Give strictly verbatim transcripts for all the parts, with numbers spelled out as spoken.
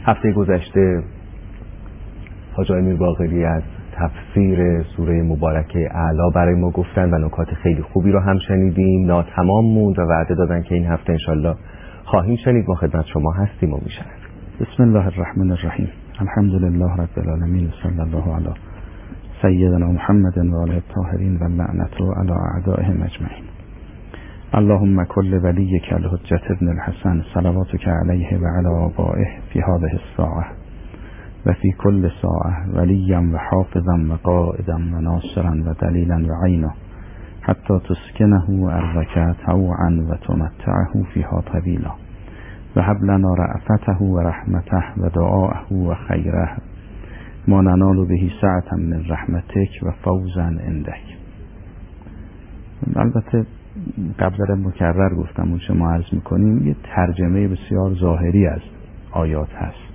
هفته گذشته حاج آقای میرباقری از تفسیر سوره مبارکه اعلی برای ما گفتن و نکات خیلی خوبی رو هم شنیدیم. ناتمام موند و وعده دادن که این هفته انشالله خواهیم شنید. ما خدمت شما هستیم و میشنویم. بسم الله الرحمن الرحیم. الحمد لله رب العالمین و صلی الله علی سیدنا محمد و آله الطاهرین و لعنت علی اعدائهم اجمعین. اللهم كل وليك الحجة ابن الحسن صلواتك عليه وعلى آبائه في هذه الساعة وفي كل ساعة وليا وحافظا وقائدا وناصرا ودليلا وعينا حتى تسكنه أرضك طوعا وتمتعه فيها طويلا وهب لنا رأفته ورحمته ودعاءه وخيره ما ننال به سعة من رحمتك وفوزا عندك. البته قبل مکرر گفتم اون چه ما عرض میکنیم یه ترجمه بسیار ظاهری از آیات هست.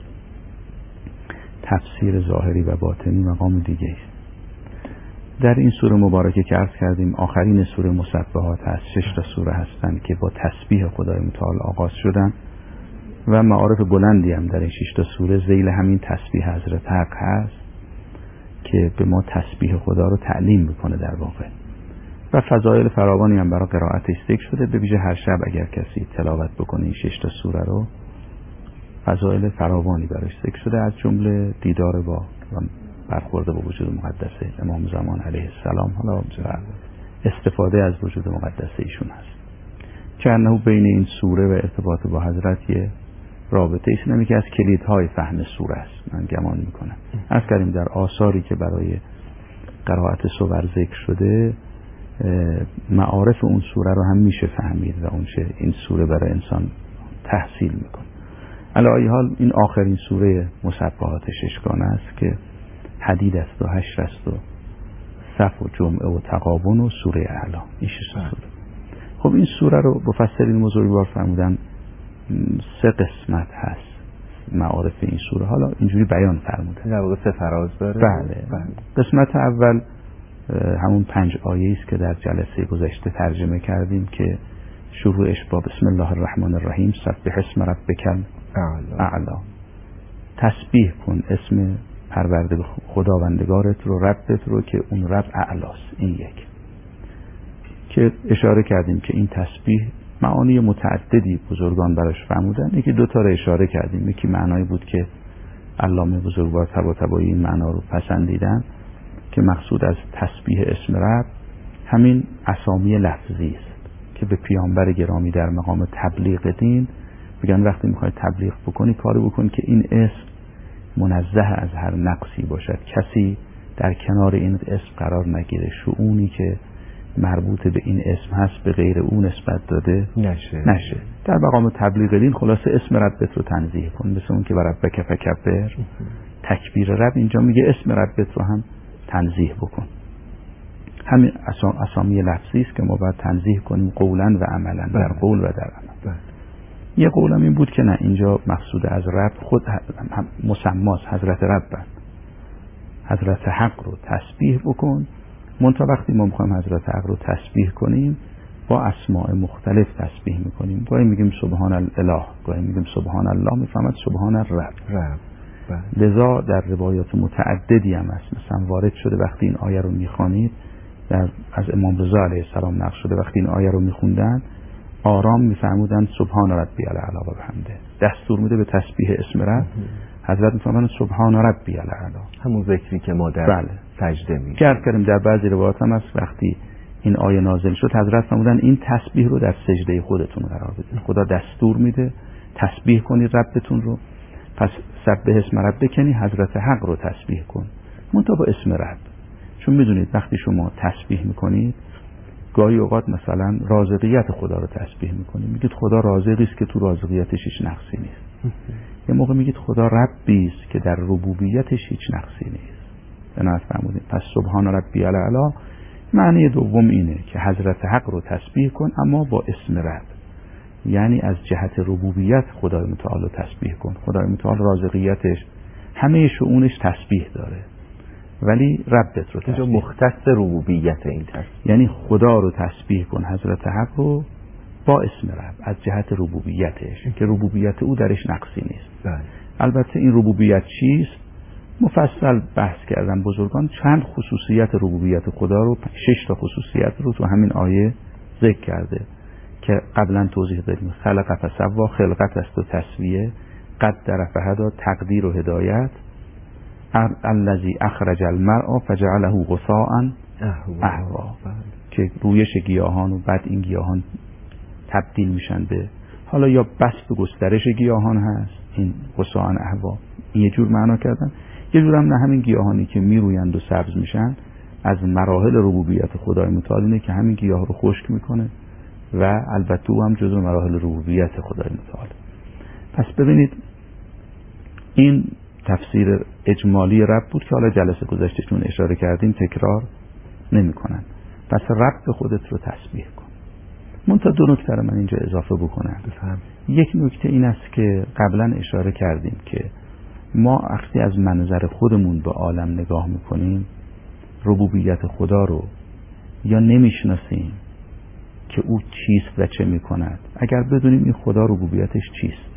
تفسیر ظاهری و باطنی مقام دیگه است. در این سوره مبارکه که عرض کردیم آخرین سوره مسبحات هست. شش تا سوره هستند که با تسبیح خدای متعال آغاز شدن و معارف بلندی هم در این شش تا سوره ذیل همین تسبیح حضرت حق هست که به ما تسبیح خدا رو تعلیم میکنه در واقع و فضایل فراوانی هم برای قرائتش ذکر شده. به ویژه هر شب اگر کسی تلاوت بکنه این شش تا سوره رو فضایل فراوانی براش ذکر شده، از جمله دیدار با و برخورد با وجود مقدس امام زمان علیه السلام، حالا استفاده از وجود مقدس ایشون هست که انه بین این سوره و ارتباط با حضرت یه رابطه است. نمی که از کلیدهای فهم سوره است من گمان میکنم. از کردیم در آثاری که برای قرائت سور ذکر شده معارف اون سوره رو هم میشه فهمید و اونچه این سوره برای انسان تحصیل میکنه. علی ای حال این آخرین سوره مسبحات ششگانه است که حدید است و حشر است و صف و جمعه و تغابن و سوره اعلی. این شش سوره. خب این سوره رو مفسرین بزرگوار فرمودن سه قسمت هست معارف این سوره. حالا اینجوری بیان فرمودن در واقع سه فراز داره. بله. بله. قسمت اول همون پنج آیه است که در جلسه گذشته ترجمه کردیم که شروعش با بسم الله الرحمن الرحیم سبح اسم ربک الاعلی. تسبیح کن اسم پرورده خداوندگارت رو، ربت رو که اون رب اعلاست. این یک که اشاره کردیم که این تسبیح معانی متعددی بزرگان براش فرمودن. یکی دو تا رو اشاره کردیم. یکی معنایی بود که علامه بزرگوار طباطبایی این معنا رو پسندیدن که مقصود از تسبیح اسم رب همین اسامی لفظی است که به پیامبر گرامی در مقام تبلیغ دین میگن وقتی میخوای تبلیغ بکنی کاری بکن که این اسم منزه از هر نقصی باشد، کسی در کنار این اسم قرار نگیره، شؤونی که مربوط به این اسم هست به غیر اون نسبت داده نشه. نشه. در مقام تبلیغ دین خلاصه اسم ربت رو تنزیه کن، مثل اون که بر ربک فکبر. تکبیر رب اینجا میگه اسم ربت رو هم تنزیه بکن. همین اسام اسامی لفظی است که ما باید تنزیه کنیم قولا و عملا. در قول و در عمل. یه قولم این بود که نه، اینجا مقصود از رب خود مسماست، حضرت رب. حضرت حق رو تسبیح بکن. منتها وقتی ما میخوایم حضرت حق رو تسبیح کنیم با اسماء مختلف تسبیح میکنیم. گاهی میگیم سبحان الاله، گاهی میگیم سبحان الله، میفهمد سبحان الرب. رب. لذا در روایات متعددی هم هست، مثلا وارد شده وقتی این آیه رو میخوانید در از امام رضا علیه السلام نقل شده وقتی این آیه رو میخوندن آرام میفرمودن سبحان ربی الاعلی و بحمده. دستور میده به تسبیح اسم رب. حضرت میفرمودن سبحان ربی الاعلی، همون ذکری که ما در بله. سجده میگیم. گرد کردیم در بعضی روایات هم هست وقتی این آیه نازل شد حضرت فرمودن این تسبیح رو در سجده خودتون قرار بدید. خدا دستور میده تسبیح کنید ربتون رو، پس سبح اسم ربک یعنی حضرت حق رو تسبیح کن منتها با اسم رب. چون میدونید وقتی شما تسبیح میکنید گاهی اوقات مثلا رازقیت خدا رو تسبیح میکنید، میگید خدا رازقی است که تو رازقیتش هیچ نقصی نیست. یه موقع میگید خدا ربی است که در ربوبیتش هیچ نقصی نیست. بنابراین فرمودید پس سبحان ربی الاعلی معنی دوم اینه که حضرت حق رو تسبیح کن اما با اسم رب، یعنی از جهت ربوبیت خدای متعال رو تسبیح کن. خدای متعال رازقیتش همه شؤونش تسبیح داره ولی ربت رو تسبیح. اینجا مختص ربوبیت این تسبیح، یعنی خدا رو تسبیح کن حضرت حق رو با اسم رب از جهت ربوبیتش که ربوبیت او درش نقصی نیست. بله. البته این ربوبیت چیست مفصل بحث کردن بزرگان. چند خصوصیت ربوبیت خدا رو، شش تا خصوصیت رو تو همین آیه ذکر کرده که قبلا توضیح دادیم. خلق فسوا، خلقت است و تسویه، قدر فهدی، تقدیر و هدایت، الذی اخرج المرء فجعله غثاء احوا که رویش گیاهان و بعد این گیاهان تبدیل میشن به، حالا یا بسط و گسترش گیاهان هست این غثاء احوا، این یه جور معنا کردن. یه جور هم نه، همین گیاهانی که میرویند و سبز میشن از مراحل ربوبیت خدای متعال اینه که همین گیاه رو خشک میکنه و البته او هم جزو مراحل ربوبیت خدای متعال. پس ببینید این تفسیر اجمالی رب بود که حالا جلسه گذشته چون اشاره کردیم تکرار نمی کنن. پس رب خودت رو تسبیح کن. منتها دو نکته رو من اینجا اضافه بکنم. بفهم. یک نکته این است که قبلا اشاره کردیم که ما وقتی از منظر خودمون به عالم نگاه میکنیم ربوبیت خدا رو یا نمیشناسیم که او چیست و چه میکند، اگر بدونیم این خدا ربوبیتش چیست،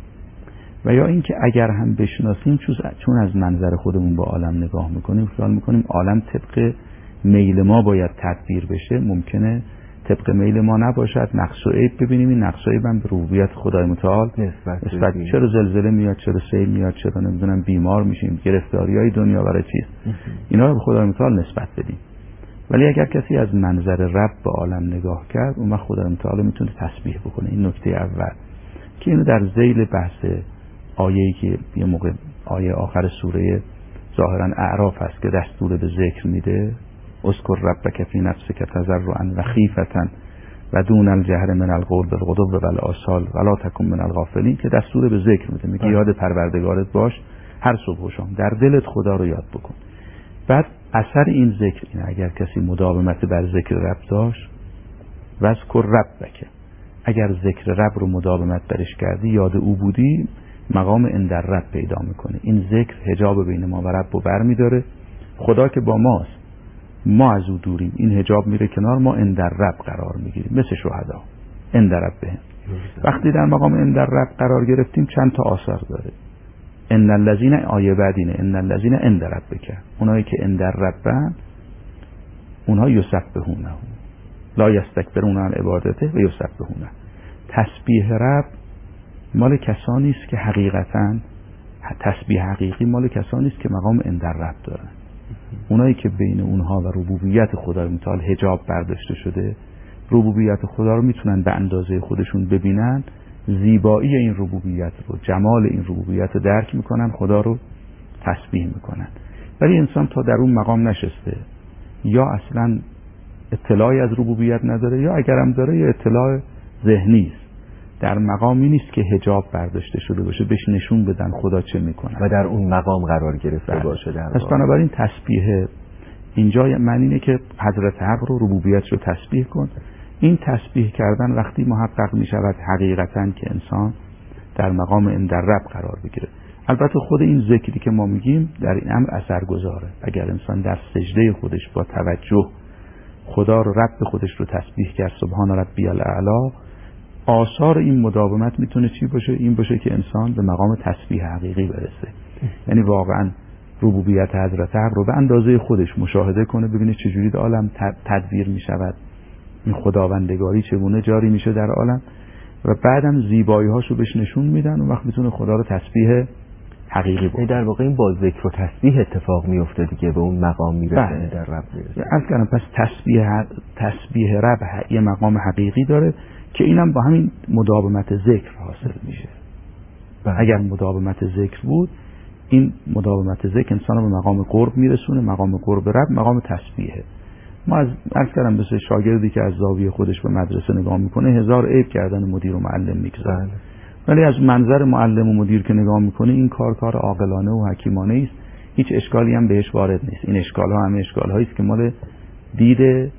و یا اینکه اگر هم بشناسیم چون از منظر خودمون به عالم نگاه میکنیم خیال میکنیم عالم طبق میل ما باید تدبیر بشه، ممکنه طبق میل ما نباشد، نقص و عیب ببینیم، این نقص و عیب هم به ربوبیت خدای متعال نسبت، چرا زلزله میاد، چرا سیل میاد، چرا نمیدونم بیمار میشیم، گرفتاریای دنیا برای چیست، اینا رو به خدای متعال نسبت بدیم. ولی اگر کسی از منظر رب به عالم نگاه کرد اون وقت خدای متعال میتونه تسبیح بکنه. این نکته اول که اینو در ذیل بحث آیه‌ای که یه موقع آیه آخر سوره ظاهرا اعراف هست که دستور به ذکر میده، اذکر ربک فی نفسک تضرعا و خیفة و دون الجهر من القول بالغدو و بالآصال ولا تکن من الغافلین، که دستور به ذکر میده، میگه یاد پروردگارت باش هر صبح و شام، در دلت خدا رو یاد بکن. بعد اثر این ذکر اینه اگر کسی مداومت بر ذکر رب داشت، واذکر ربک، اگر ذکر رب رو مداومت برش کردی، یاد او بودی، مقام اندر رب پیدا میکنه. این ذکر حجاب بین ما و رب رو برمیداره. خدا که با ماست، ما از او دوریم، این حجاب میره کنار، ما اندر رب قرار میگیریم، مثل شهدا اندر رب بهم. وقتی در مقام اندر رب قرار گرفتیم چند تا آثار داره. ان الذین، آیه بعدینه، ان الذین اندر ربک، اونایی که اندر ربن اونها یسبحونه لا یستکبرون عن عبادته و یسبحونه. تسبیح رب مال کسانی است که حقیقتاً تسبیح حقیقی مال کسانی است که مقام اندر رب دارن، اونایی که بین اونها و ربوبیت خدای متعال حجاب برداشته شده، ربوبیت خدا رو میتونن به اندازه خودشون ببینن، زیبایی این ربوبیت رو، جمال این ربوبیت رو درک میکنن، خدا رو تسبیح میکنن. ولی انسان تا در اون مقام نشسته، یا اصلا اطلاعی از ربوبیت نداره، یا اگرم داره یا اطلاع ذهنی است، در مقامی نیست که حجاب برداشته شده باشه بهش نشون بدن خدا چه میکنه و در اون مقام قرار گرفته باشه. پس بنابراین تسبیح اینجا معنی اینه که حضرت حق رو، ربوبیت رو تسبیح کن. این تسبیح کردن وقتی محقق میشود حقیقتا که انسان در مقام اندر رب قرار بگیره. البته خود این ذکری که ما میگیم در این امر اثرگذاره. اگر انسان در سجده خودش با توجه خدا رو، رب خودش رو تسبیح کرد، سبحان ربی الاعلی، آثار این مداومت میتونه چی باشه؟ این باشه که انسان به مقام تسبیح حقیقی برسه. یعنی واقعا ربوبیت حضرت حق رو به اندازه خودش مشاهده کنه، ببینه چجوری در عالم تدبیر میشود، این خداوندگاری چگونه جاری میشه در عالم، و بعدم زیبایی هاشو بهش نشون میدن، و وقت میتونه خدا رو تسبیح حقیقی بکنه. در واقع این با ذکر و تسبیح اتفاق میفته دیگه، به اون مقام میرسه، در رب میرسه. الان پس تسبیح تسبیح رب یه مقام حقیقی داره که اینم با همین مداومت ذکر حاصل میشه. بله. اگر مداومت ذکر بود، این مداومت ذکر انسان رو به مقام قرب میرسونه، مقام قرب رب مقام تسبیحه. ما از عرض کردم مثل شاگردی که از زاویه خودش به مدرسه نگاه میکنه هزار عیب کردن مدیر و معلم میگذاره، بله. ولی از منظر معلم و مدیر که نگاه میکنه این کار کار عاقلانه و حکیمانه است، هیچ اشکالی هم بهش وارد نیست. این اشکال ها همه اشکال هایی است که مال دید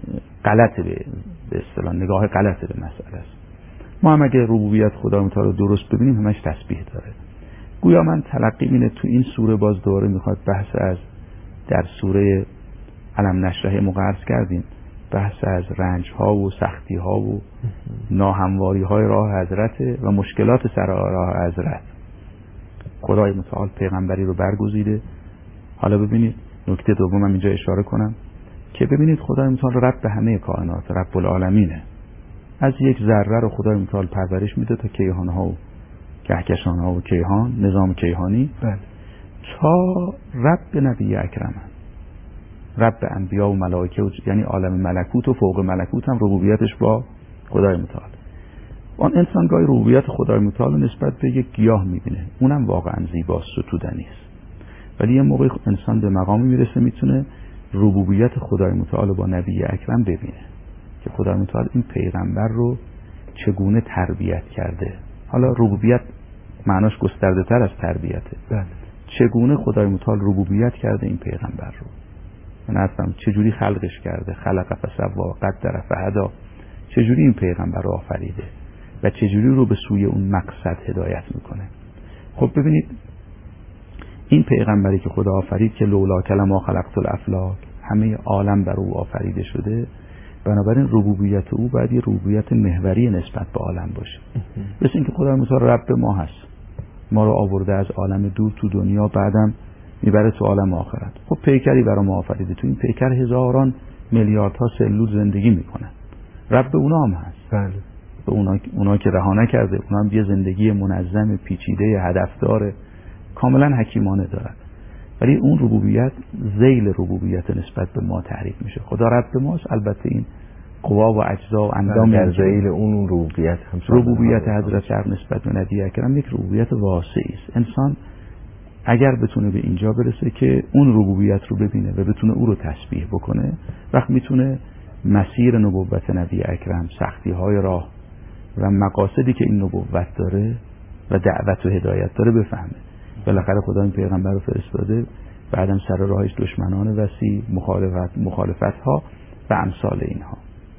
غلط به به اصطلاح نگاه غلط به مسئله است. ما هم اگه ربوبیت خدا متعال رو درست ببینیم همش تسبیح داره. گویا من تلقی اینه تو این سوره باز دوباره میخواد بحث از در سوره علم نشرح مقرز کردیم، بحث از رنج ها و سختی ها و ناهمواری های راه حضرت و مشکلات سر راه حضرت. خدای متعال پیغمبری رو برگزیده. حالا ببینید نکته دومم اینجا اشاره کنم که ببینید خدای متعال رب همه کائنات، رب العالمینه. از یک ذره رو خدای متعال پرورش میده تا کیهان‌ها و کهکشان‌ها و کیهان، نظام کیهانی، بله. تا رب نبی اکرم، رب انبیا و ملائکه و یعنی عالم ملکوت و فوق ملکوت هم ربوبیتش با خدای متعال. آن انسان گاهی ربوبیت خدای متعال نسبت به یک گیاه میبینه، اونم واقعا زیباست، ستودنی است. ولی یه موقع انسان به مقامی میرسه میتونه ربوبیت خدای متعال با نبی اکرم ببینه که خدای متعال این پیغمبر رو چگونه تربیت کرده. حالا ربوبیت معناش گسترده تر از تربیته. بله. چگونه خدای متعال ربوبیت کرده این پیغمبر رو، من اصلا چجوری خلقش کرده، خلق فسوا قدر فهدا، چجوری این پیغمبر رو آفریده و چجوری رو به سوی اون مقصد هدایت میکنه. خب ببینید این پیغمبری که خدا آفرید که لولا کلما خلقت الافلاک، همه عالم بر او آفریده شده، بنابراین ربوبیت او باید یه ربوبیت محوری نسبت به عالم باشه. مثل اینکه خدای متعال رب ما هست، ما رو آورده از عالم دور تو دنیا، بعدم میبره تو عالم آخرت. خب پیکری برای ما آفریده، تو این پیکر هزاران میلیاردها سلول زندگی میکنن، رب اونا هم هست. بله. به اونا اونا که رها نکرده، اونا هم یه زندگی منظم، پیچیده، هدفدار، کاملا حکیمانه دارن. ولی اون ربوبیت ذیل ربوبیت نسبت به ما تعریف میشه. خدا رب ماست، البته این قوا و اجزا و اندام در ذیل اون ربوبیت هم ربوبیت حضرت اکرم نسبت به نبی اکرم یک ربوبیت واسعی است. انسان اگر بتونه به اینجا برسه که اون ربوبیت رو ببینه و بتونه او رو تسبیح بکنه، وقت میتونه مسیر نبوت نبی اکرم، سختی های راه و مقاصدی که این نبوت داره و دعوت و هدایت داره بفهمه. بالاخره خدا این پیغمبر رو فرستاده، بعدم سر راهش دشمنان وسیع، مخالفت مخالفت ها و امثال اینها.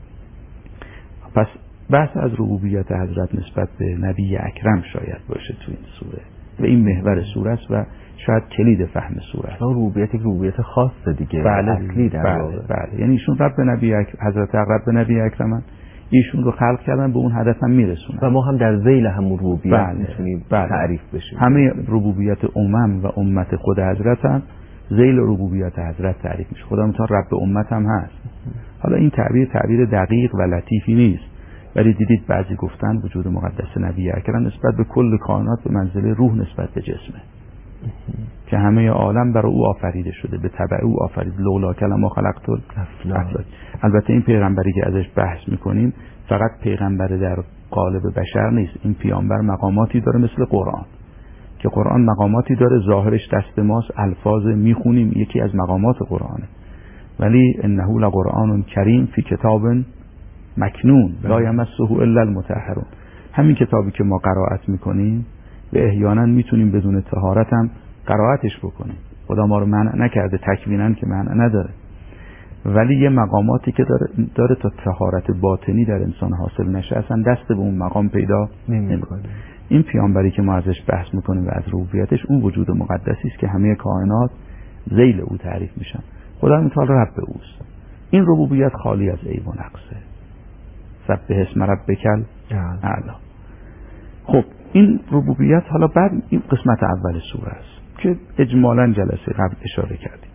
پس بحث از ربوبیت حضرت نسبت به نبی اکرم شاید باشه تو این سوره و این محور سوره است و شاید کلید فهم سوره است. ربوبیت یک ربوبیت خاصه دیگه، بله اصلی در بله, واقع. بله. یعنی ایشون رب نبی اکرم، حضرت رب نبی اکرم، ایشون رو خلق کردن، به اون هدف هم میرسونن و ما هم در ذیل همون ربوبیت بله. میتونیم بله. تعریف بشیم. همه ربوبیت امم و امت خود حضرت هم ذیل ربوبیت حضرت تعریف میشه. خدا متعال رب امت هم هست. حالا این تعبیر تعبیر دقیق و لطیفی نیست، ولی دیدید بعضی گفتن وجود مقدس نبی اکرم نسبت به کل کائنات به منزله روح نسبت به جسمه که همه عالم برای او آفریده شده، به تبع او آفرید. لولا کلما خلقت الافلاک. البته این پیغمبری که ازش بحث میکنیم فقط پیغمبر در قالب بشر نیست، این پیامبر مقاماتی داره مثل قرآن که قرآن مقاماتی داره ظاهرش دست ماست، الفاظ میخونیم، یکی از مقامات قرآنه، ولی انه لقرآن کریم فی کتاب مکنون لا یمسه الا المطهرون. همین کتابی که ما قرائت میکنیم و احیانا میتونیم بدون طهارت هم قرائتش بکنیم، خدا ما رو منع نکرده تکویناً که منع نداره، ولی یه مقاماتی که داره, داره تا طهارت باطنی در انسان حاصل نشه اصلا دست به اون مقام پیدا نمیکنه. این پیامبری که ما ازش بحث میکنیم و از ربوبیتش، اون وجود مقدسی است که همه کائنات ذیل او تعریف میشن. خدا متعال رب اوست. این ربوبیت خالی از عیب و نقصه. سبح اسم ربک الاعلی. خب این ربوبیت حالا بعد این قسمت اول سوره است که اجمالاً جلسه قبل اشاره کردیم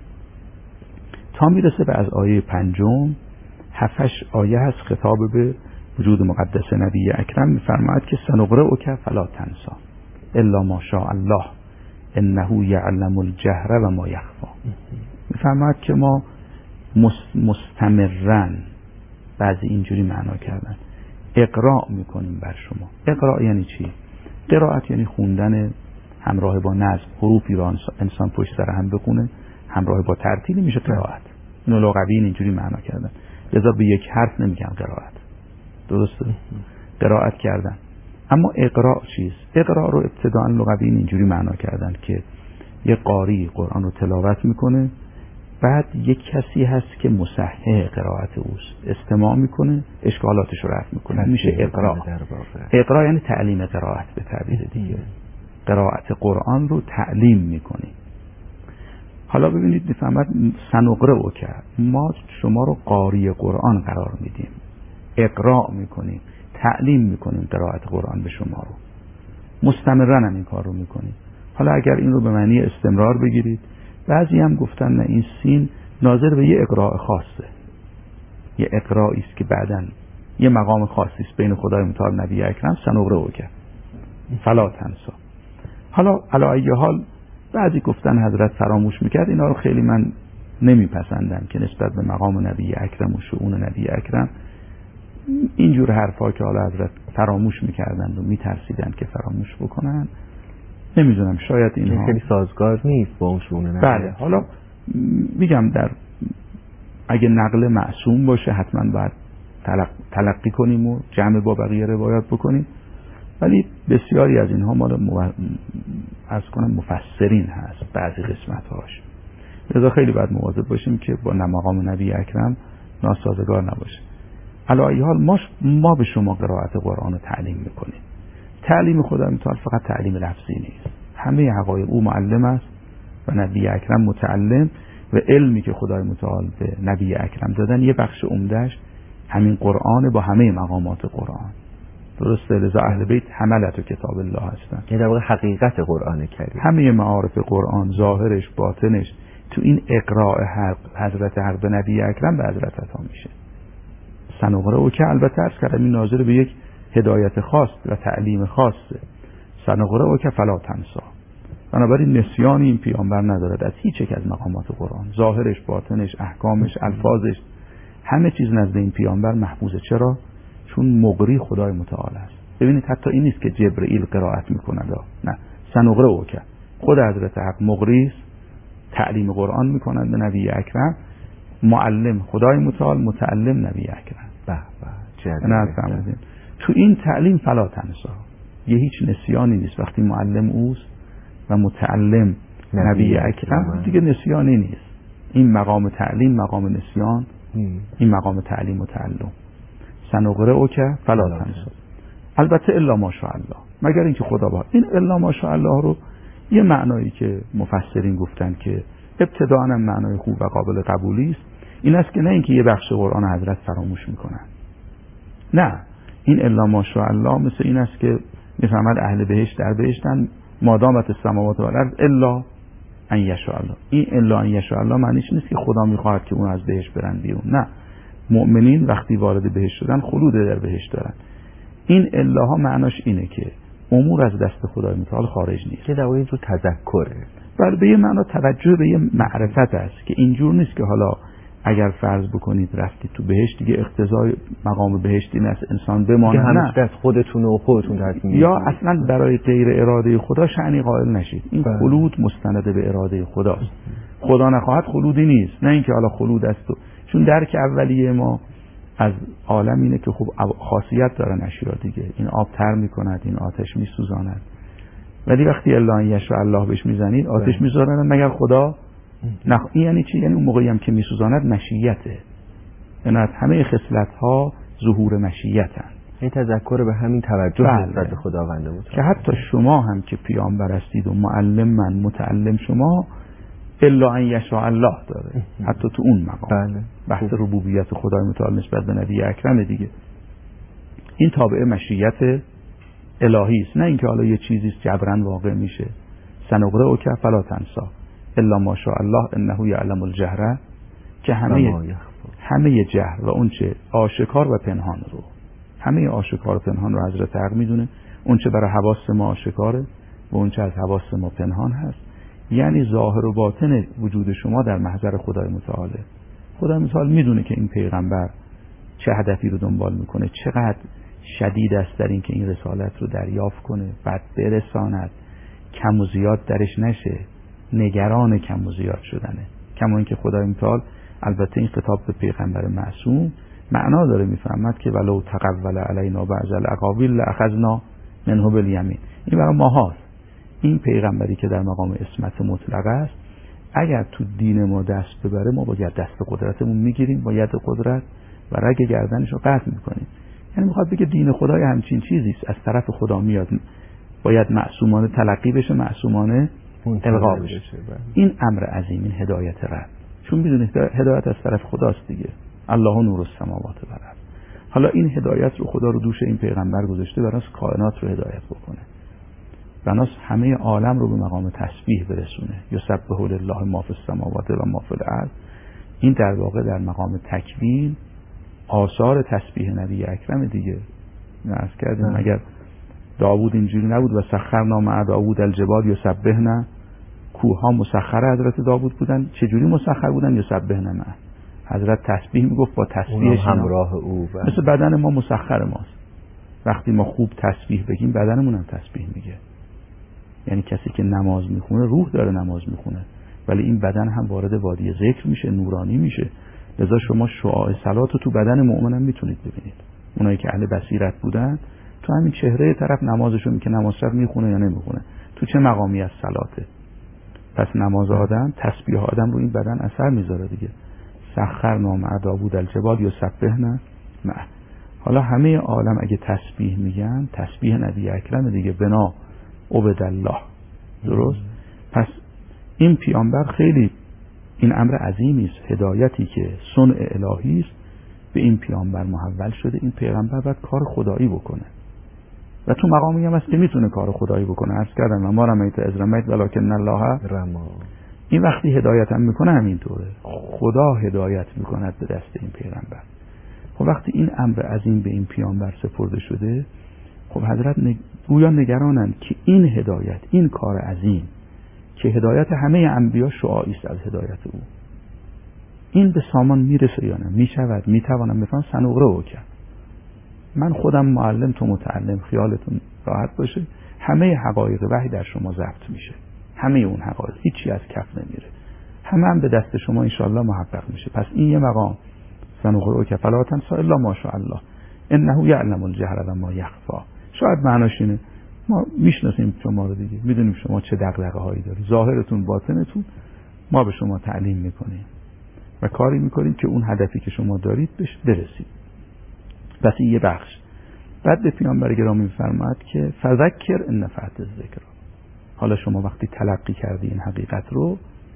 تا میرسه به از آیه پنجم. هفتش آیه هست خطاب به وجود مقدس نبی اکرم، میفرماید که سنقرئک فلا تنسا الا ما شاء الله انه یعلم الجهر و ما یخفی. میفرماید که ما مستمرن، بعضی اینجوری معنا کردن، اقراء میکنیم بر شما. اقراء یعنی چی؟ قرائت یعنی خوندن همراه با نظم، حروفی را انسان پشت سر هم بخونه همراه با ترتیلی میشه قرائت. اینو لغویین اینجوری معنا کردن، لذا به یک حرف نمیگن قرائت، درسته؟ قرائت کردن. اما اقراء چیست؟ اقراء رو ابتداء لغویین اینجوری معنا کردن که یه قاری قرآن رو تلاوت میکنه، بعد یک کسی هست که مصحح قرائت اوست، استماع میکنه، اشکالاتش رو رفع میکنه، میشه اقراء. اقراء یعنی تعلیم قرائت به تعبیر دیگه. قرائت قرآن رو تعلیم میکنی. حالا ببینید میفهمد سنقرئک، ما شما رو قاری قرآن قرار میدیم، اقراء میکنیم، تعلیم میکنیم قرائت قرآن به شما رو، مستمرن هم این کار رو میکنیم. حالا اگر این رو به معنی استمرار بگیرید، بعضی هم گفتن نه، این سین ناظر به یه اقراء خاصه، یه اقرائی است که بعداً یه مقام خاصی است بین خدای متعال نبی اکرم سنقرئک فلا تنسی. حالا علی ای حال بعضی گفتن حضرت فراموش میکرد. اینا رو خیلی من نمیپسندم که نسبت به مقام نبی اکرم و شؤون نبی اکرم اینجور حرفا که حالا حضرت فراموش میکردند و میترسیدند که فراموش بکنن، نمیدونم شاید اینها خیلی سازگار نیست با اون شؤون نبی. بله، حالا میگم در اگه نقل معصوم باشه حتما باید تلق... تلقی کنیم و جمع با بقیه روایات بکنیم، ولی بسیاری از اینها مال مو... از کنم مفسرین هست بعضی قسمت هاش، لذا خیلی باید مواظب باشیم که با مقام نبی اکرم ناسازگار نباشه. علی ای حال ما, ما به شما قرائت قرآن رو تعلیم میکنیم. تعلیم خدای متعال فقط تعلیم لفظی نیست، همه حقایق او معلم است و نبی اکرم متعلم، و علمی که خدای متعال به نبی اکرم دادن یه بخش عمدهش همین قرآن با همه مقامات قرآن. درسته؟ لذا اهل بیت حملت و کتاب الله هستن، یه در واقع حقیقت قرآن کریم، همه معارف قرآن ظاهرش باطنش تو این اقراء حضرت حق به نبی اکرم به حضرت عطا میشه. سنقرئک که البته عرض کردم این ناظر به یک هدایت خاص و تعلیم خاصه. سنقرئک فلا تنسی، بنابراین نسیان این پیامبر ندارد از هیچ یک از مقامات قرآن، ظاهرش باطنش احکامش الفاظش همه چیز نزد این پیامبر محفوظه. چرا؟ چون مقری خدای متعال است. ببینید حتی این نیست که جبرئیل قرائت میکنه، نه، سنقرئک خود حضرت حق مقری است، تعلیم قرآن میکنند به نبی اکرم، معلم خدای متعال، متعلم نبی اکرم. به به نه فهمیدین؟ تو این تعلیم فلا تنسی، یه هیچ نسیانی نیست وقتی معلم اوست و متعلم نبی, نبی اکرم، دیگه نسیانی نیست. این مقام تعلیم مقام نسیان، این مقام تعلیم و تعلم. سنقرئک فلا تنسی، البته الا ماشاءالله، مگر اینکه خدا با این الا ماشاءالله رو یه معنایی که مفسرین گفتن که ابتداءً معنای خوب و قابل قبولی است، این است که نه اینکه یه بخش قرآن حضرت فراموش میکنن، نه، این الا ماشاءالله مثل این است که میفهمد اهل بهشت در بهشتن مادامت السماوات و الارض الا ان یشاء الله. این الا ان یشاء الله معنیش نیست که خدا میخواهد که اون از بهشت برن بیرون، نه، مؤمنین وقتی وارد بهشت شدن خلود در بهشت دارن. این الا ها معناش اینه که امور از دست خدای متعال خارج نیست، که در واقع جو تذکره، بله، به یه معنا توجه به یه معرفت است که اینجور نیست که حالا اگر فرض بکنید رفتید تو بهشت دیگه اقتضای مقام بهشت این است انسان بمانه، نه، همش دست خودتون و خودتون تصمیم، یا اصلا برای غیر اراده خدا شأنی قائل نشید. این بله. خلود مستند به اراده خداست، خدا نخواهد خلودی نیست، نه اینکه حالا خلود است و... چون درک اولیه ما از عالم اینه که خب خاصیت داره اشیا دیگه، این آب تر میکند، این آتش میسوزاند، ولی وقتی الا ان یشاء الله بهش میزنید آتش میسوزاند مگر خدا نخ... این یعنی چی؟ یعنی اون موقعی هم که میسوزاند مشیته، یعنی همه خصلت ها ظهور مشیتن. این تذکر به همین توجه نسبت به خداوند بود که حتی شما هم که پیامبر هستید و معلم من متعلم شما الا ان یشاء الله داره، حتی تو اون مقام. بله. بحث ربوبیت خدای متعال نسبت به نبی اکرم دیگه، این تابع مشیت الهی است، نه اینکه حالا یه چیزی جبران واقع میشه. سنقرئک فلا تنسی الا ما شاء الله انه یعلم الجهر، که همه همه جهر و اون چه آشکار و پنهان رو، همه آشکار و پنهان رو حضرت حق میدونه، اون چه برای حواس ما آشکاره و اون چه از حواس ما پنهان هست، یعنی ظاهر و باطن وجود شما در محضر خدای متعاله. خدای متعال میدونه که این پیغمبر چه هدفی رو دنبال میکنه، چقدر شدید است در این که این رسالت رو دریافت کنه، بعد برساند، کم و زیاد درش نشه، نگران کم و زیاد شدنه. کما اینکه خدای متعال البته این خطاب به پیغمبر معصوم معنا داره، میفهمد که ولو تقول علینا بعض الاقاویل لاخذنا منه بالیمین، این برای ما هاست. این پیغمبری که در مقام عصمت مطلق است اگر تو دین ما دست ببره ما باید دست قدرتمون میگیریم، با ید قدرت و رگ گردنش رو قطع میکنیم. یعنی میخواد بگه دین خدای همچین چیزی است، از طرف خدا میاد، باید معصومانه تلقی بشه، معصومانه القا بشه. این امر عظیم، این هدایت رب، چون میدونید هدایت از طرف خداست دیگه، الله نور السماوات و الارض. حالا این هدایت رو خدا رو دوش این پیغمبر گذاشته برای کائنات رو هدایت بکنه. بناست همه عالم رو به مقام تسبیح برسونه. یسبح لله ما فی السماوات و ما فی الارض. این در واقع در مقام تکوین آثار تسبیح نبی اکرم دیگه. عرض کردیم اگر داوود اینجوری نبود و سخرنا مع داوود الجبال یسبحن، کوه‌ها مسخر حضرت داوود بودن، چجوری مسخر بودن؟ یسبحن معه، حضرت تسبیح میگفت با تسبیحش همراه او. مثل بدن ما مسخر ماست. وقتی ما خوب تسبیح بگیم بدنمون هم تسبیح میگه. یعنی کسی که نماز میخونه روح داره نماز میخونه، ولی این بدن هم وارد وادی ذکر میشه، نورانی میشه. لذا شما شعاع صلات رو تو بدن مؤمن هم میتونید ببینید. اونایی که اهل بصیرت بودن تو همین چهره طرف نمازشو میکنه، نماز شب میخونه یا نمیخونه، تو چه مقامی از صلاته. پس نماز آدم، تسبیح آدم رو این بدن اثر میذاره دیگه. سخرنا مع داوود الجبال یسبحن معه. حالا همه عالم اگه تسبیح میگن، تسبیح نبی اکرم دیگه، بنا عبد الله. درست؟ پس این پیامبر خیلی این امر عظیمی است، هدایتی که صنع الهی است به این پیامبر محول شده. این پیغمبر باید کار خدایی بکنه و تو مقامی هم هست که میتونه کار خدایی بکنه. عرض کردم ما رمیت از رمیت ولکن الله رما. این وقتی هدایت هم میکنه همینطوره، خدا هدایت میکند به دست این پیغمبر. خب وقتی این امر عظیم به این پیامبر سپرده شده، خب حضرت نگ... گویا نگرانند که این هدایت، این کار عظیم که هدایت همه انبیا شعاعی است از هدایت او، این به سامان میرسه یا نه؟ میشود؟ میتوانم بفهم؟ سنقرأک. من خودم معلم، تو متعلم، خیالتون راحت باشه، همه حقایق وحی در شما ضبط میشه، همه اون حقایق، هیچی از کف نمیره، همه هم به دست شما انشاءالله محقق میشه. پس این یه مقام، سنقرأک فلا تنسى الا ما شاء الله انه یعلم الجهر و ما یخفی. شاید معناش اینه ما میشناسیم شما رو دیگه، میدونیم شما چه دغدغه هایی دارید، ظاهرتون باطنتون، ما به شما تعلیم میکنیم و کاری میکنیم که اون هدفی که شما دارید بهش برسید. پس این یه بخش. بعد به پیامبر گرامی میفرماد که فذکر ان نفعت الذکر. حالا شما وقتی تلقی کردی این حقیقت رو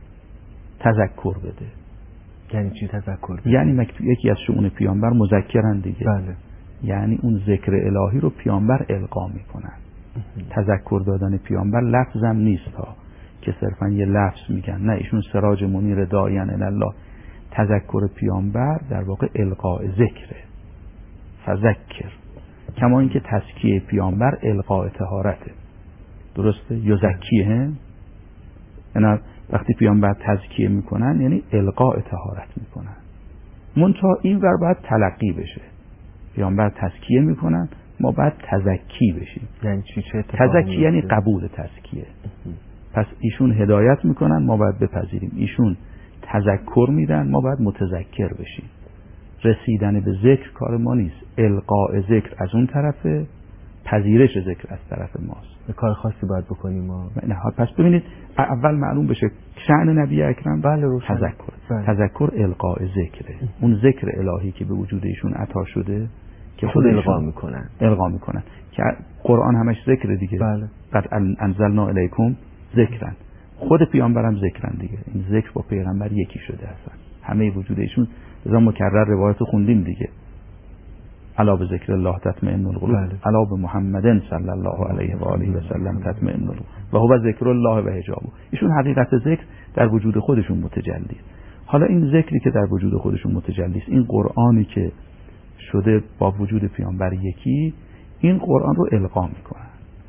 تذکر بده. یعنی چی تذکر بده؟ یعنی یکی از شؤون پیامبر مذکرن دیگه. بله. یعنی اون ذکر الهی رو پیامبر القا میکنن. تذکر دادن پیامبر لفظم نیست ها که صرفا یه لفظ میگن، نه، ایشون سراج منیر داعیان الی الله. تذکر پیامبر در واقع القاء ذکره. فذکر، کما اینکه تزکیه پیامبر القاء طهارته. درسته؟ یزکیه، یعنی وقتی پیامبر تزکیه میکنن یعنی القاء طهارت میکنن. منتها این ور باید تلقی بشه. پیامبر تزکیه میکنن، ما باید تزکی بشیم. یعنی چی؟ چه اتفاقی؟ تزکی یعنی قبول تزکیه. پس ایشون هدایت میکنن، ما باید بپذیریم. ایشون تذکر میدن، ما باید متذکر بشیم. رسیدن به ذکر کار ما نیست، القاء ذکر از اون طرفه، پذیرش ذکر از طرف ماست. به کار خاصی باید بکنیم ما. نه، پس ببینید اول معلوم بشه شأن نبی اکرم. بله روشن. تذکر. بله. تذکر القاء ذکره. اون ذکر الهی که به وجود ایشون عطا شده که خود القا میکنن. القا میکنن که قرآن همش ذکر دیگه. بله. قد انزلنا الیکم ذکرن. خود پیامبرم ذکرن دیگه. این ذکر با پیغمبر یکی شده اصلا. همه وجود ایشون از مکرر روایت خوندیم دیگه. الا به ذکر الله تطمئن القلوب، الا به محمد صلی الله علیه و آله و سلم تطمئن القلوب و هو ذکر الله و حجابه. ایشون حقیقت ذکر در وجود خودشون متجلی. حالا این ذکری که در وجود خودشون متجلی است، این قرآنی که شده با وجود پیامبر یکی، این قرآن رو القا میکنن،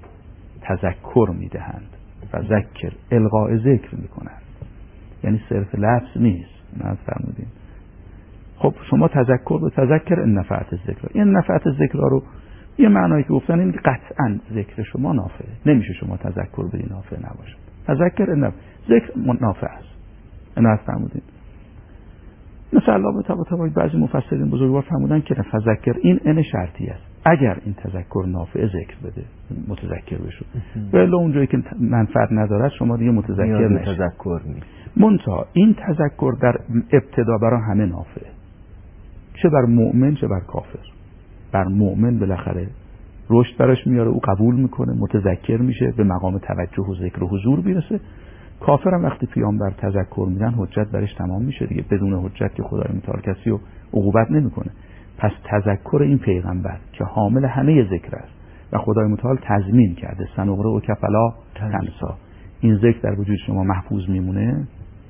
تذکر میدهند و ذکر القاء ذکر میکنن. یعنی صرف لفظ نیست. نه فرمودین. خب شما تذکر به تذکر ان نفعت الذکر. این نفعت الذکر رو یه معنایی که گفتن این که قطعا ذکر شما نافعه. نمیشه شما تذکر بدین نافع نباشه. تذکر ان ذکر نافع است. اینا فرمودین. مثلا الله تعالی بعضی مفسرین بزرگوار فرمودن که تذکر این ان شرطی است. اگر این تذکر نافع ذکر بده متذکر بشو. ولی اونجایی که منفعت ندارد شما دیگه متذکر نشید. تذکر نیست. منتها این تذکر در ابتدا برای همه نافعه، چه بر مؤمن چه بر کافر. بر مؤمن بالاخره رشد براش میاره، او قبول میکنه، متذکر میشه، به مقام توجه و ذکر و حضور میرسه. کافر هم وقتی پیامبر تذکر میدن حجت برش تمام میشه دیگه. بدون حجت که خدای متعال کسی رو عقوبت نمیکنه. پس تذکر این پیغمبر که حامل همه ذکر است و خدای متعال تضمین کرده سنقرئک فلا تنسی. این ذکر در وجود شما محفوظ میمونه،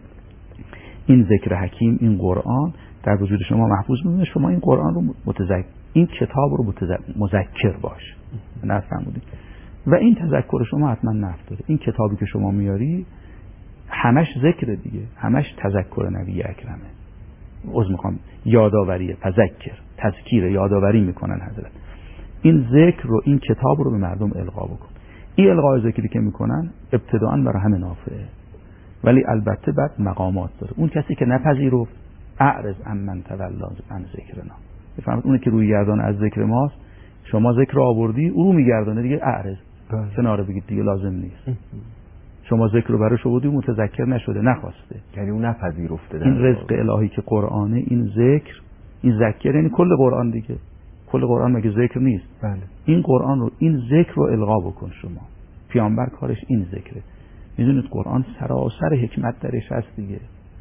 این ذکر حکیم، این قرآن در وجود شما محفوظ میمونه. شما این قرآن رو متذکر، این کتاب رو مذکر باش، نفهمودید؟ و این تذکر شما حتما نفع داره. این کتابی که شما میاری همش ذکر دیگه، همش تذکر نبی اکرمه. عذر میخوام، یادآوریه، تذکر، تذکیر، یادآوری میکنن حضرت. این ذکر رو، این کتاب رو به مردم القا بکن. این القای ذکری که میکنن ابتداءً برای همه نافعه، ولی البته بعد مقامات داره. اون کسی که نپذیرفت اعرض عمن تولی عن ذکرنا، بفهمید اون که روی گردان از ذکر ماست، شما ذکر آوردی او رو میگردانه دیگه، اعرض کناره بگید دیگه لازم نیست. شما ذکر رو براش آوردی متذکر نشده، نخواسته، یعنی اون نپذیرفته. این رزق الهی که قرآنه، این ذکر، این ذکر یعنی کل قرآن دیگه. کل قرآن مگه ذکر نیست؟ بله. این قرآن رو، این ذکر رو القا بکن شما. پیامبر کارش این ذکره. میدونید قرآن سراسر حکمت درش هست دیگه.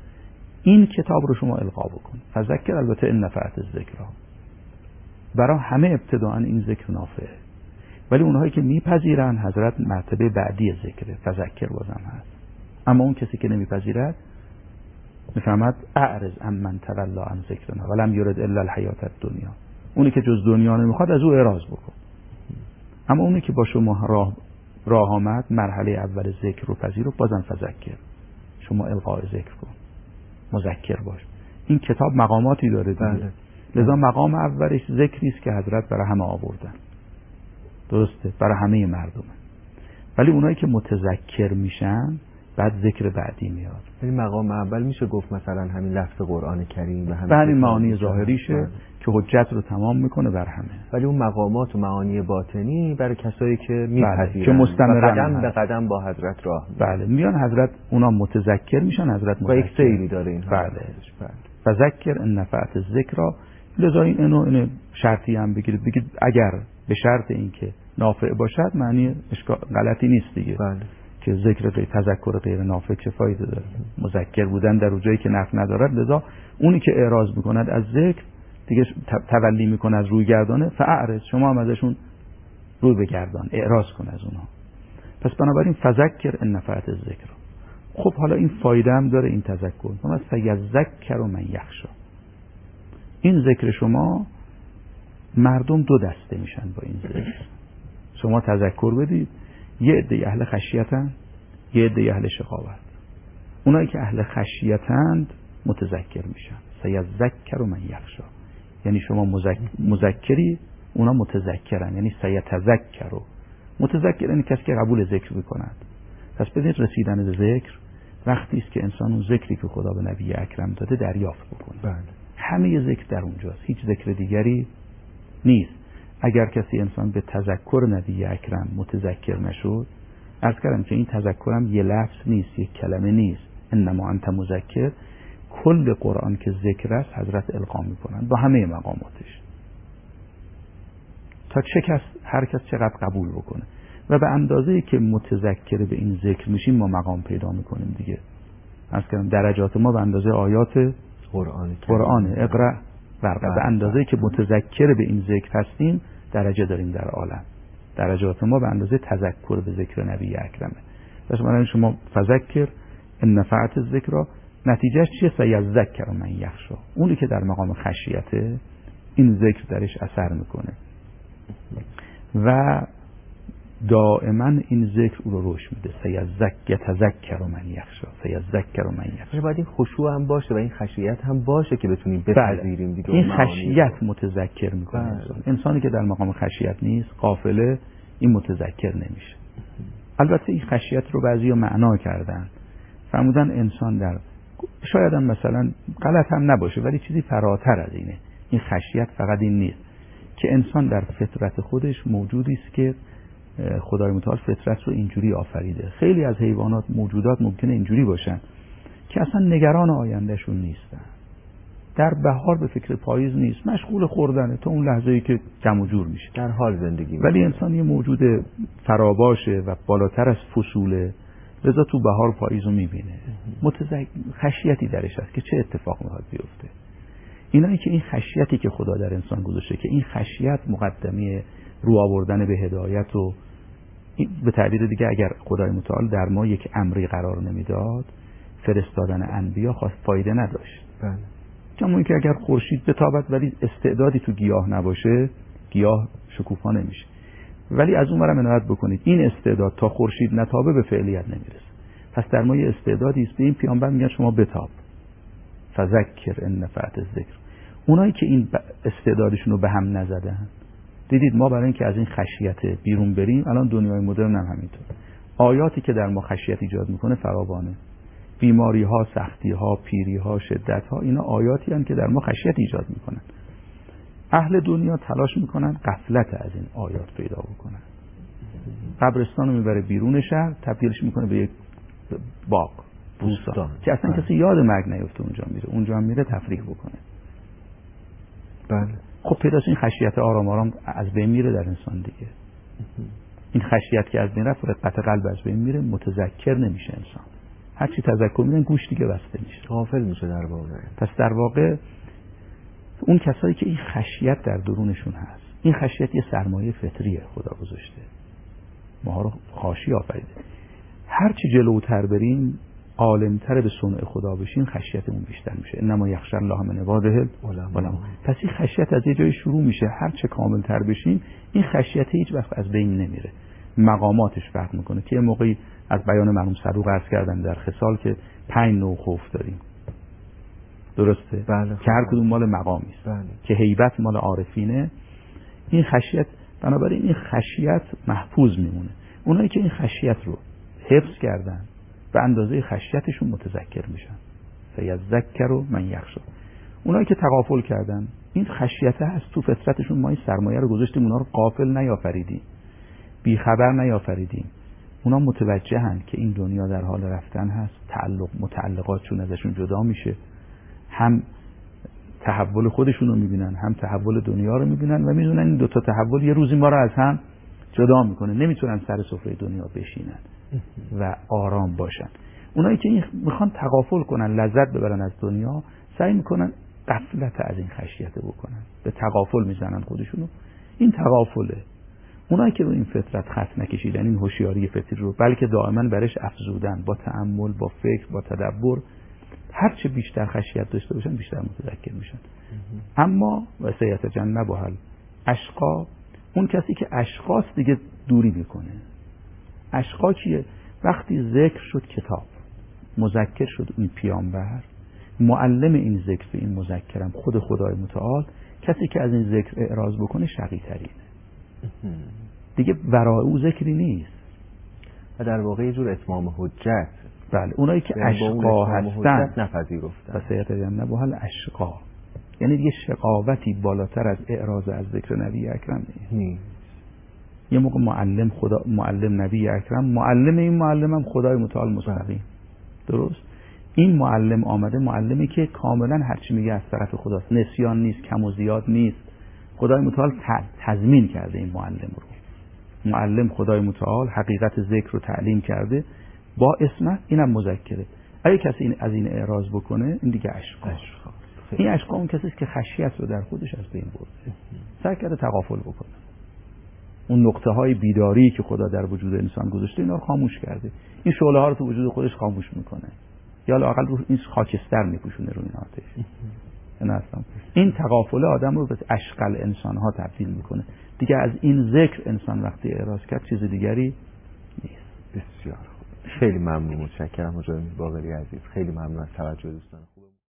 این کتاب رو شما القا بکن. فذکر، البته ان نفعت الذکر، برای همه ابتداءً این ذکر نافعه، ولی اونهایی که میپذیرن حضرت مرتبه بعدی ذکره، فذکر بازم هست. اما اون کسی که نمیپذیرد میفهمد اعرض عمن تولی عن ذکرنا ولم یرد الا الحیات الدنیا. اونی که جز دنیا نمیخواد از او اعراض بکن. اما اونی که با شما راه راه آمد، مرحله اول ذکر رو پذیر، بازم فذکر، شما القای ذکر کن، مذکر باش. این کتاب مقاماتی داره دیگه. بله. لذا مقام اولش ذکری است که حضرت برای همه آوردن، درسته، برای همه مردمه. ولی اونایی که متذکر میشن بعد ذکر بعدی میاد. یعنی مقام اول میشه گفت مثلا همین لفظ قرآن کریم و همین معانی ظاهریشه که حجت رو تمام میکنه بر همه. ولی اون مقامات و معانی باطنی برای کسایی که میپذیرن، بله. که مستمرن قدم به قدم با حضرت راه میرن. بله، میان حضرت، اونا متذکر میشن، حضرت مذکر. و یک سیری داره این. بله. فذکر ان نفعت الذکر. لذا این اینو اینو شرطی هم بگیرید، بگید اگر به شرط اینکه نافع باشد، معنی غلطی نیست دیگه. بله. که ذکر غیر، تذکر غیر نافع چه فایده داره؟ مذکر بودن در جایی که نفع ندارد. لذا اونی که اعراض میکند از ذکر دیگه، تولی میکنه از روی گردانه، فاعرض، شما هم ازشون روی بگردان، اعراض کن از اونها. پس بنابراین فذکر ان نفعت الذکر. خب حالا این فایده هم داره این تذکر، مثلا سیذکر من یخشی. این ذکر شما، مردم دو دسته میشن با این ذکر. شما تذکر بدید، یه عده اهل خشیتن، یه عده اهل شقاوت. اونایی که اهل خشیتند متذکر میشن، سیذکر من یخشی. یعنی شما مذک... مذکری، اونا متذکرن، یعنی سیتذکر. متذکر یعنی کسی که قبول ذکر میکند. پس بدید رسیدن به ذکر وقتی است که انسان اون ذکری که خدا به نبی اکرم داده دریافت بکنه. بله. همه ذکر در اونجاست، هیچ ذکر دیگری نیست. اگر کسی انسان به تذکر نبی اکرم متذکر نشد، عرض کردم که این تذکرم یه لفظ نیست، یک کلمه نیست، انما انت مذکر. کل قرآن که ذکر است حضرت القا میکنن با همه مقاماتش، تا چه کس، هر کس چقدر قبول بکنه. و به اندازه‌ای که متذکر به این ذکر میشیم ما مقام پیدا میکنیم دیگه. عرض کردم درجات ما به اندازه آیات قرآن قرآن اقرأ ورقه. به اندازه‌ای که متذکر به این ذکر هستیم درجه داریم در عالم. درجات ما به اندازه تذکر به ذکر نبی اکرمه. پس مثلا شما فذکر ان نفعت الذکر، نتیجهش چیه؟ سیذکر من یخشی. اونی که در مقام خشیته این ذکر درش اثر میکنه و دائما این ذکر او رو رشد میده. سیذکر تذکر من یخشی، سیذکر من یخشی. باید این خشوع هم باشه و این خشیت هم باشه که بتونیم بپذیریم دیگه. این خشیت متذکر میکنه انسان. انسانی که در مقام خشیت نیست، غافله، این متذکر نمیشه. البته این خشیت رو بعضیا معنا کردن، فرمودن انسان در، شاید هم مثلا غلط هم نباشه ولی چیزی فراتر از اینه. این خشیت فقط این نیست که انسان در فطرت خودش موجودی است که خدای متعال فطرت رو اینجوری آفریده. خیلی از حیوانات، موجودات ممکنه اینجوری باشن که اصلا نگران آیندهشون نیستن. در بهار به فکر پاییز نیست، مشغول خوردنه تا اون لحظه‌ای که جمع و جور میشه، در حال زندگی. ولی انسان یه موجود فراباشه و بالاتر از فصوله، لذا تو بهار پاییز رو میبینه. متذکر، خشیتی درش هست که چه اتفاق میخواد بیفته. اینایی که این خشیتی که خدا در انسان گذاشته، که این خشیت مقدمه رو آوردن به هدایت و به تعبیر دیگه اگر خدای متعال در ما یک امری قرار نمیداد، فرستادن انبیا خواست فایده نداشت. بله. چون که اگر خورشید بتابد ولی استعدادی تو گیاه نباشه، گیاه شکوفا نمیشه. ولی از اون برم عنایت بکنید این استعداد تا خورشید نتابه به فعلیت نمیرسه. پس در ما یه استعدادی است، به این پیامبر میگن شما بتاب، فذکر ان نفعت الذکر. اونایی که این استعدادشون رو به هم نزدن، دیدید ما برای اینکه از این خشیت بیرون بریم، الان دنیای مدرن هم همینطور، آیاتی که در ما خشیت ایجاد میکنه فراوانه. بیماری ها، سختی ها، پیری ها، شدت ها، اینا آیاتی هستند که در ما خشیت ایجاد میکنن. اهل دنیا تلاش میکنن غفلت از این آیات پیدا بکنن. قبرستان رو میبره بیرون شهر، تبدیلش میکنه به یک باغ، بوستان، که اصلا کسی یاد مرگ نیفته اونجا میره، اونجا هم میره تفریح بکنه. بله. خب پیداست این خشیت آرام آرام از بین میره در انسان دیگه. این خشیت که از بین رفت، رقت قلب از بین میره، متذکر نمیشه انسان. هر چی تذکر میدن گوش دیگه بسته میشه، غافل میشه در واقع. پس در واقع اون کسایی که این خشیت در درونشون هست، این خشیت یه سرمایه فطریه خدا گذاشته، ما رو خاشی آفریده. هر چی جلوتر بریم، عالمتر به صنع خدا بشیم، خشیتمون بیشتر میشه. انما یخشی الله من عباده العلماء. پس این خشیت از یه جای شروع میشه، هر چه کاملتر بشیم این خشیت هیچ وقت از بین نمیره. مقاماتش فرق میکنه که موقعی از بیان مرحوم صدوق عرض کردم در خصال که پنج نوع خوف داریم، درسته؟ بله. که هر کدوم مال مقامی است. بله. که هیبت مال عارفینه. این خشیت، بنابراین این خشیت محفوظ میمونه. اونایی که این خشیت رو حفظ کردن به اندازه خشیتشون متذکر میشن. فیذکر من یخشی. اونایی که تغافل کردن، این خشیت هست تو فطرتشون، ما این سرمایه رو گذاشتیم، اونا رو غافل نیافریدیم، بی خبر نیافریدیم. اونا متوجهن که این دنیا در حال رفتن هست، تعلق متعلقاتشون ازشون جدا میشه، هم تحول خودشون رو میبینن، هم تحول دنیا رو میبینن و میدونن این دوتا تحول یه روزی ما رو از هم جدا میکنه، نمیتونن سر سفره دنیا بشینن و آرام باشن. اونایی که میخوان تغافل کنن، لذت ببرن از دنیا، سعی میکنن غفلت از این خشیت بکنن، به تغافل میزنن خودشونو. این تغافله. اونایی که رو این فطرت خط نکشیدن، این هوشیاری فطری رو، بلکه دائما برش افزودن، با تأمل، با فکر، با تدبر، هر چه بیشتر خشیت داشته باشن بیشتر متذکر میشن. اما و سیتجنبها الاشقا، اون کسی که اشقاست دیگه دوری میکنه. اشقا کیه؟ وقتی ذکر شد کتاب، مذکر شد این پیامبر، معلم این ذکر این مذکرم خود خدای متعال، کسی که از این ذکر اعراض بکنه شقی ترینه. دیگه ورای او ذکری نیست و در واقع یه جور اتمام حجت. بله. اونایی که اشقا هستن نپذیرفتن. پس سیتجنبها الاشقا، یعنی دیگه شقاوتی بالاتر از اعراض از ذکر نبی اکرم نیست. یه موقع معلم خدا، معلم نبی اکرم، معلم این معلم هم خدای متعال مستقیم. درست؟ این معلم آمده، معلمی که کاملا هرچی میگه از طرف خداست، نسیان نیست، کم و زیاد نیست. خدای متعال تضمین کرده این معلم رو. معلم خدای متعال حقیقت ذکر رو تعلیم کرده با اسمت، اینم مذکره. اگه کسی این از این اعراض بکنه، این دیگه اشقا. این اشقا اون کسی است که خشیت رو در خودش از بین برده، سعی کرده تغافل بکنه. اون نقطه های بیداری که خدا در وجود انسان گذاشته اینا رو خاموش کرده. این شعله ها رو تو وجود خودش خاموش میکنه، یا لااقل رو این خاکستر میپوشونه رو این آتش. این تغافل آدم رو به اشقل انسان ها تبدیل میکنه. دیگه از این ذکر انسان وقتی اعراض کرد چیز دیگری نیست. بسیار خوب. خیلی ممنون، متشکرم حاج باقری عزیز. خیلی ممنون از توجه دوستان.